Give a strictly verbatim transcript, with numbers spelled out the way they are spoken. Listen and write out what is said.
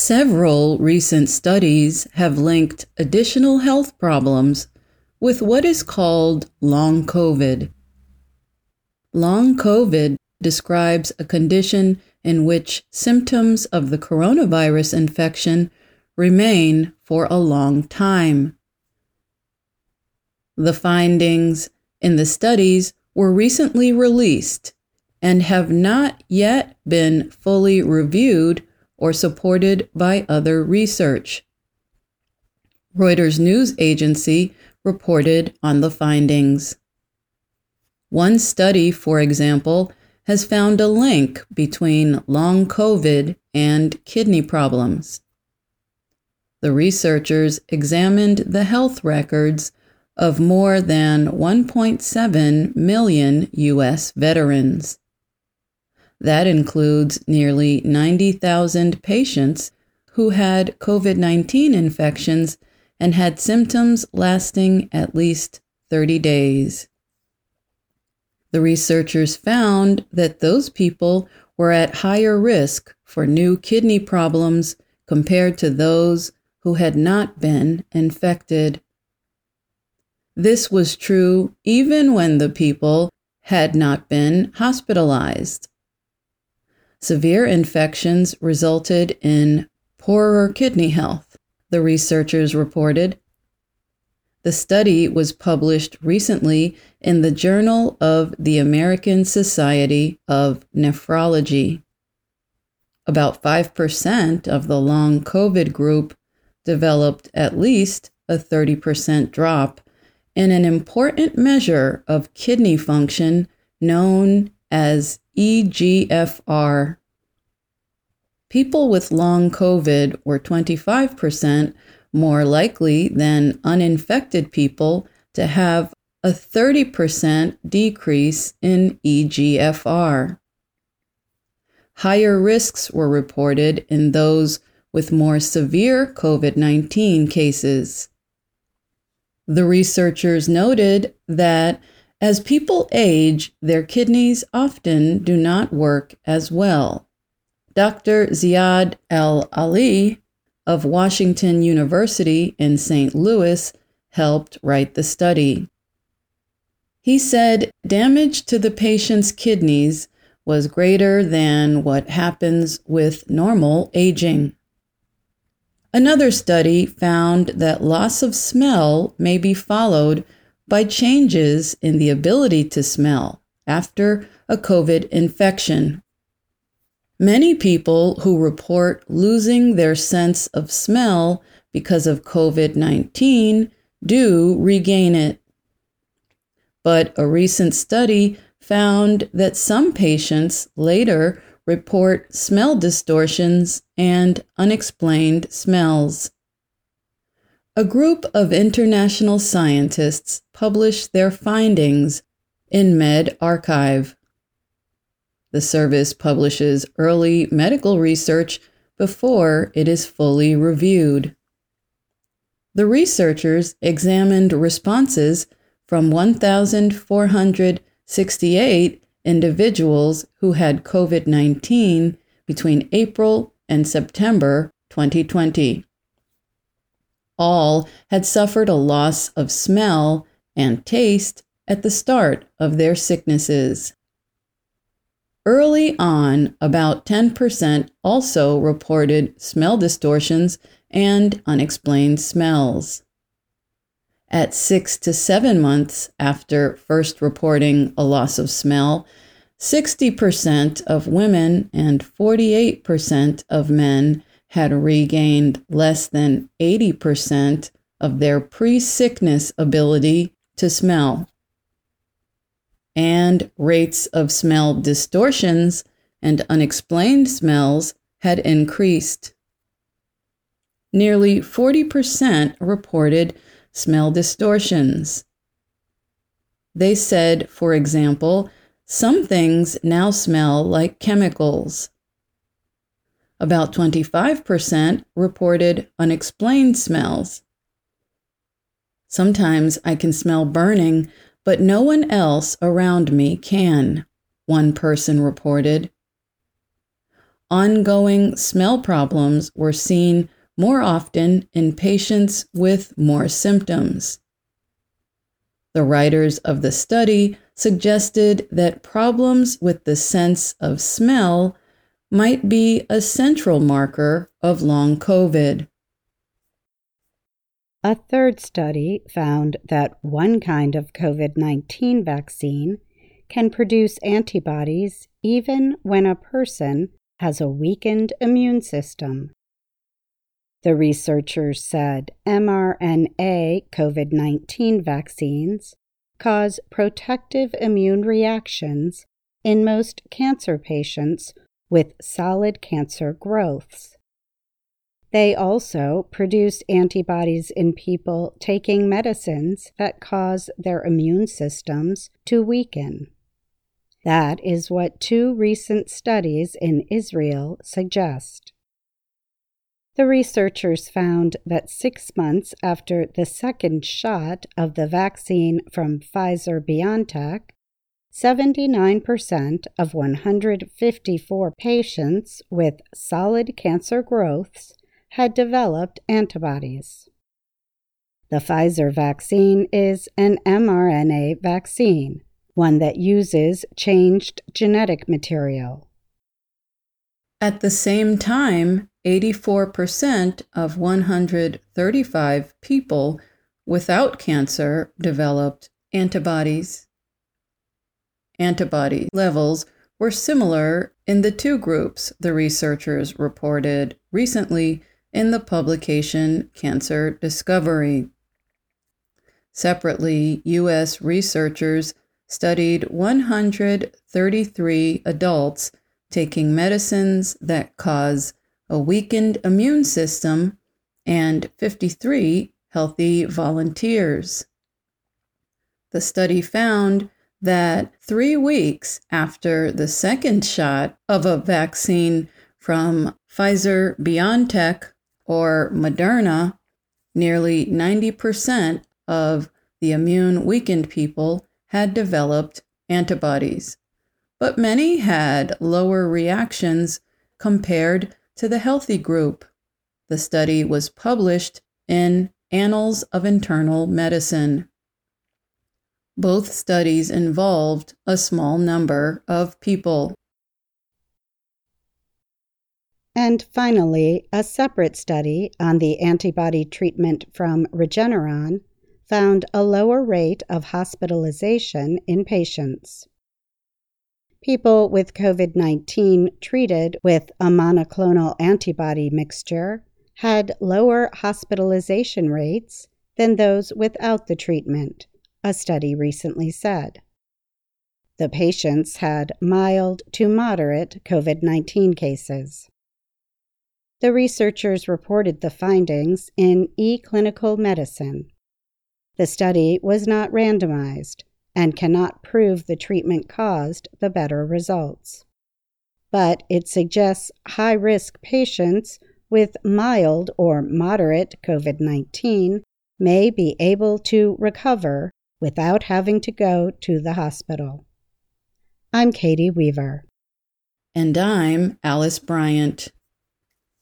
Several recent studies have linked additional health problems with what is called long COVID. Long COVID describes a condition in which symptoms of the coronavirus infection remain for a long time. The findings in the studies were recently released and have not yet been fully reviewed or supported by other research. Reuters news agency reported on the findings. One study, for example, has found a link between long COVID and kidney problems. The researchers examined the health records of more than one point seven million U S veterans. That includes nearly ninety thousand patients who had COVID nineteen infections and had symptoms lasting at least thirty days. The researchers found that those people were at higher risk for new kidney problems compared to those who had not been infected. This was true even when the people had not been hospitalized. Severe infections resulted in poorer kidney health, the researchers reported. The study was published recently in the Journal of the American Society of Nephrology. About five percent of the long COVID group developed at least a thirty percent drop in an important measure of kidney function known as E G F R. People with long COVID were twenty-five percent more likely than uninfected people to have a thirty percent decrease in E G F R. Higher risks were reported in those with more severe COVID nineteen cases. The researchers noted that as people age, their kidneys often do not work as well. Doctor Ziad Al-Ali of Washington University in Saint Louis helped write the study. He said damage to the patient's kidneys was greater than what happens with normal aging. Another study found that loss of smell may be followed by changes in the ability to smell after a COVID infection. Many people who report losing their sense of smell because of COVID nineteen do regain it. But a recent study found that some patients later report smell distortions and unexplained smells. A group of international scientists published their findings in medRxiv. The service publishes early medical research before it is fully reviewed. The researchers examined responses from one thousand four hundred sixty-eight individuals who had COVID nineteen between April and September twenty twenty. All had suffered a loss of smell and taste at the start of their sicknesses. Early on, about ten percent also reported smell distortions and unexplained smells. At six to seven months after first reporting a loss of smell, sixty percent of women and forty-eight percent of men had regained less than eighty percent of their pre-sickness ability to smell. And rates of smell distortions and unexplained smells had increased. Nearly forty percent reported smell distortions. They said, for example, some things now smell like chemicals. About twenty-five percent reported unexplained smells. Sometimes I can smell burning, but no one else around me can, one person reported. ongoing smell problems were seen more often in patients with more symptoms. The writers of the study suggested that problems with the sense of smell might be a central marker of long COVID. A third study found that one kind of COVID nineteen vaccine can produce antibodies even when a person has a weakened immune system. The researchers said mRNA COVID nineteen vaccines cause protective immune reactions in most cancer patients with solid cancer growths. They also produced antibodies in people taking medicines that cause their immune systems to weaken. That is what two recent studies in Israel suggest. The researchers found that six months after the second shot of the vaccine from Pfizer-BioNTech, seventy-nine percent of one hundred fifty-four patients with solid cancer growths had developed antibodies. The Pfizer vaccine is an mRNA vaccine, one that uses changed genetic material. At the same time, eighty-four percent of one hundred thirty-five people without cancer developed antibodies. Antibody levels were similar in the two groups, the researchers reported recently in the publication Cancer Discovery. Separately, U S researchers studied one hundred thirty-three adults taking medicines that cause a weakened immune system and fifty-three healthy volunteers. The study found that three weeks after the second shot of a vaccine from Pfizer-BioNTech or Moderna, nearly ninety percent of the immune-weakened people had developed antibodies, but many had lower reactions compared to the healthy group. The study was published in Annals of Internal Medicine. Both studies involved a small number of people. And finally, a separate study on the antibody treatment from Regeneron found a lower rate of hospitalization in patients. People with COVID nineteen treated with a monoclonal antibody mixture had lower hospitalization rates than those without the treatment, a study recently said. The patients had mild to moderate COVID nineteen cases. The researchers reported the findings in eClinical Medicine. The study was not randomized and cannot prove the treatment caused the better results. But it suggests high-risk patients with mild or moderate COVID nineteen may be able to recover without having to go to the hospital. I'm Katie Weaver. And I'm Alice Bryant.